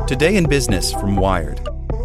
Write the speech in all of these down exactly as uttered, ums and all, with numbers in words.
Today in Business from Wired.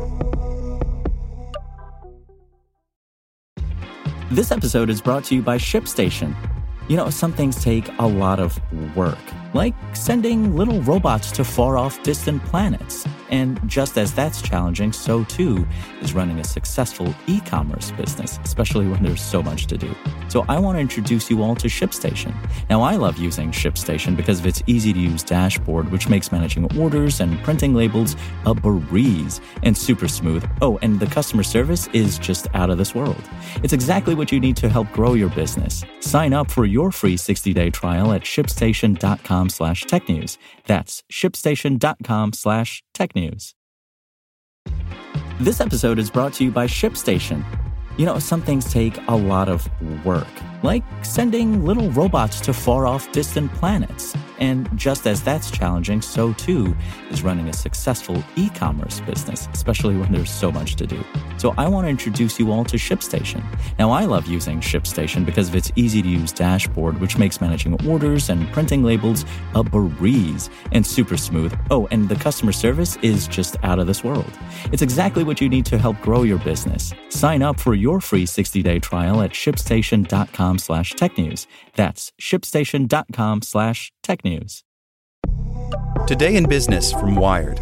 This episode is brought to you by ShipStation. You know, some things take a lot of work, like sending little robots to far-off distant planets. And just as that's challenging, so too is running a successful e-commerce business, especially when there's so much to do. So I want to introduce you all to ShipStation. Now, I love using ShipStation because of its easy-to-use dashboard, which makes managing orders and printing labels a breeze and super smooth. Oh, and the customer service is just out of this world. It's exactly what you need to help grow your business. Sign up for your free sixty-day trial at shipstation.com slash tech news. That's shipstation.com slash tech news. This episode is brought to you by ShipStation. You know, some things take a lot of work, like sending little robots to far-off distant planets. And just as that's challenging, so too is running a successful e-commerce business, especially when there's so much to do. So I want to introduce you all to ShipStation. Now, I love using ShipStation because of its easy-to-use dashboard, which makes managing orders and printing labels a breeze and super smooth. Oh, and the customer service is just out of this world. It's exactly what you need to help grow your business. Sign up for your free sixty-day trial at shipstation.com slash tech news. That's shipstation.com slash tech news. Today in Business from Wired.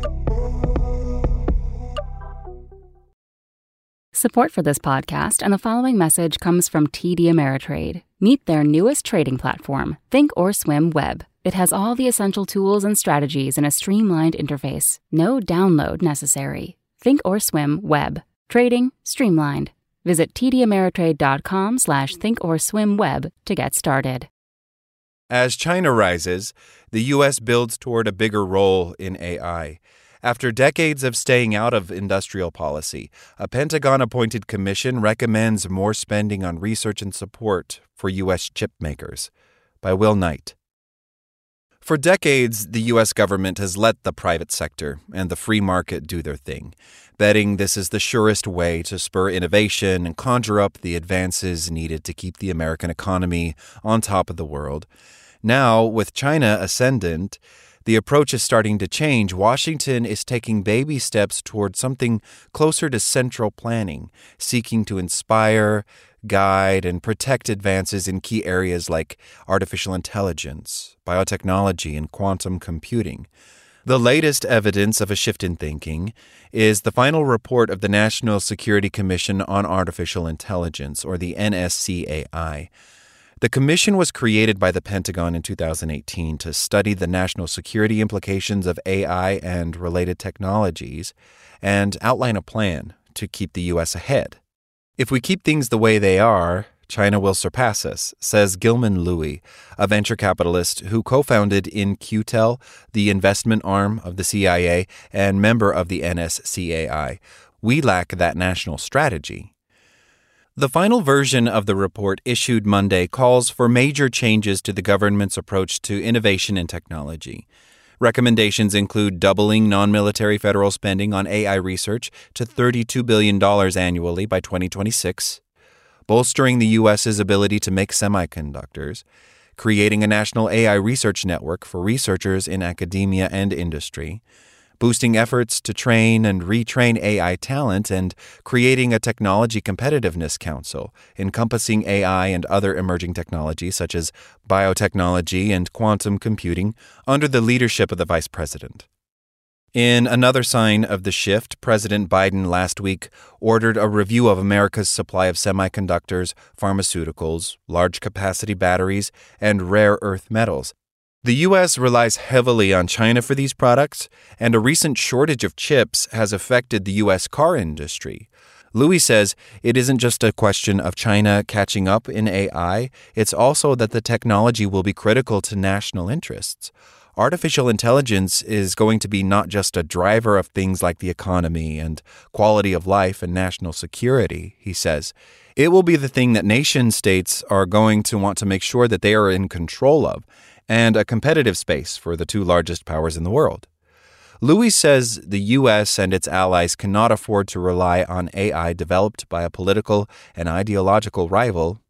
Support for this podcast and the following message comes from T D Ameritrade. Meet their newest trading platform, Thinkorswim Web. It has all the essential tools and strategies in a streamlined interface. No download necessary. Thinkorswim Web. Trading streamlined. Visit tdameritrade.com slash thinkorswimweb to get started. As China rises, the U S builds toward a bigger role in A I. After decades of staying out of industrial policy, a Pentagon-appointed commission recommends more spending on research and support for U S chip makers. By Will Knight. For decades, the U S government has let the private sector and the free market do their thing, betting this is the surest way to spur innovation and conjure up the advances needed to keep the American economy on top of the world. Now, with China ascendant, the approach is starting to change. Washington is taking baby steps toward something closer to central planning, seeking to inspire, guide, and protect advances in key areas like artificial intelligence, biotechnology, and quantum computing. The latest evidence of a shift in thinking is the final report of the National Security Commission on Artificial Intelligence, or the N S C A I. The commission was created by the Pentagon in two thousand eighteen to study the national security implications of A I and related technologies and outline a plan to keep the U S ahead. If we keep things the way they are, China will surpass us, says Gilman Louie, a venture capitalist who co-founded In-Q-Tel, the investment arm of the C I A and member of the N S C A I. We lack that national strategy. The final version of the report issued Monday calls for major changes to the government's approach to innovation and technology. Recommendations include doubling non-military federal spending on A I research to thirty-two billion dollars annually by twenty twenty-six, bolstering the U S's ability to make semiconductors, creating a national A I research network for researchers in academia and industry, boosting efforts to train and retrain A I talent, and creating a technology competitiveness council encompassing A I and other emerging technologies such as biotechnology and quantum computing under the leadership of the vice president. In another sign of the shift, President Biden last week ordered a review of America's supply of semiconductors, pharmaceuticals, large-capacity batteries, and rare earth metals. The U S relies heavily on China for these products, and a recent shortage of chips has affected the U S car industry. Louis says it isn't just a question of China catching up in A I, it's also that the technology will be critical to national interests. Artificial intelligence is going to be not just a driver of things like the economy and quality of life and national security, he says. It will be the thing that nation states are going to want to make sure that they are in control of, and a competitive space for the two largest powers in the world. Louis says the U S and its allies cannot afford to rely on A I developed by a political and ideological rival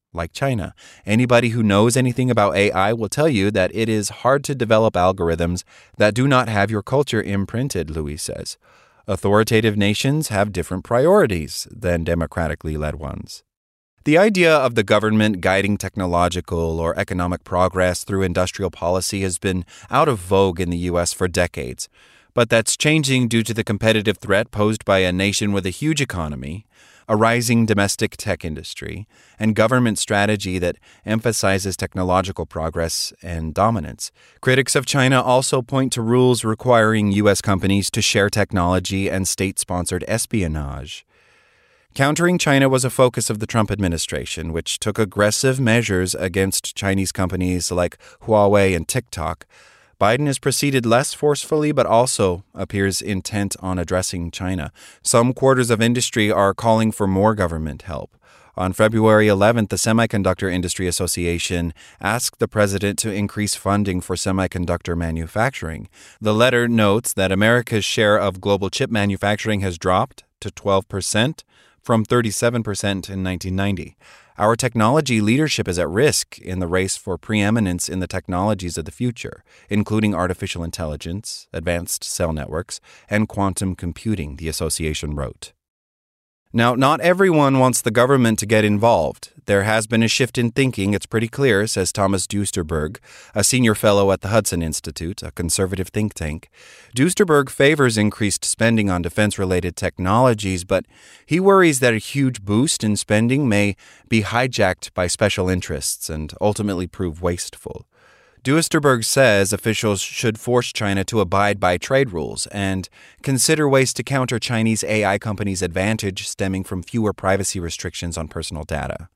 like China. Anybody who knows anything about A I will tell you that it is hard to develop algorithms that do not have your culture imprinted, Luis says. Authoritative nations have different priorities than democratically led ones. The idea of the government guiding technological or economic progress through industrial policy has been out of vogue in the U S for decades, but that's changing due to the competitive threat posed by a nation with a huge economy, a rising domestic tech industry, and government strategy that emphasizes technological progress and dominance. Critics of China also point to rules requiring U S companies to share technology and state-sponsored espionage. Countering China was a focus of the Trump administration, which took aggressive measures against Chinese companies like Huawei and TikTok. Biden has proceeded less forcefully, but also appears intent on addressing China. Some quarters of industry are calling for more government help. On February eleventh, the Semiconductor Industry Association asked the president to increase funding for semiconductor manufacturing. The letter notes that America's share of global chip manufacturing has dropped to twelve percent from thirty-seven percent in nineteen ninety. Our technology leadership is at risk in the race for preeminence in the technologies of the future, including artificial intelligence, advanced cell networks, and quantum computing, the association wrote. Now, not everyone wants the government to get involved. There has been a shift in thinking, it's pretty clear, says Thomas Duesterberg, a senior fellow at the Hudson Institute, a conservative think tank. Duesterberg favors increased spending on defense-related technologies, but he worries that a huge boost in spending may be hijacked by special interests and ultimately prove wasteful. Duesterberg says officials should force China to abide by trade rules and consider ways to counter Chinese A I companies' advantage stemming from fewer privacy restrictions on personal data.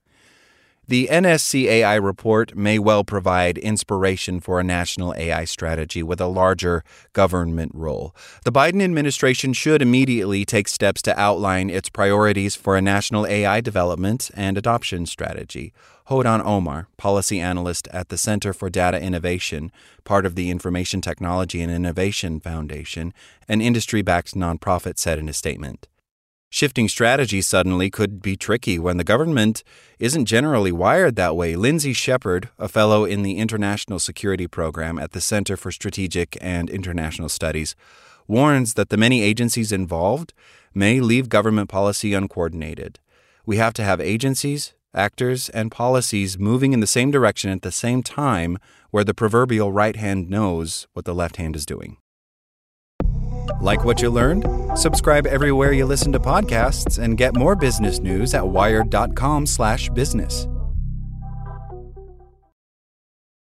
The N S C A I report may well provide inspiration for a national A I strategy with a larger government role. The Biden administration should immediately take steps to outline its priorities for a national A I development and adoption strategy. Hodan Omar, policy analyst at the Center for Data Innovation, part of the Information Technology and Innovation Foundation, an industry-backed nonprofit, said in a statement. Shifting strategy suddenly could be tricky when the government isn't generally wired that way. Lindsay Shepard, a fellow in the International Security Program at the Center for Strategic and International Studies, warns that the many agencies involved may leave government policy uncoordinated. We have to have agencies, actors, and policies moving in the same direction at the same time where the proverbial right hand knows what the left hand is doing. Like what you learned? Subscribe everywhere you listen to podcasts and get more business news at wired.com slash business.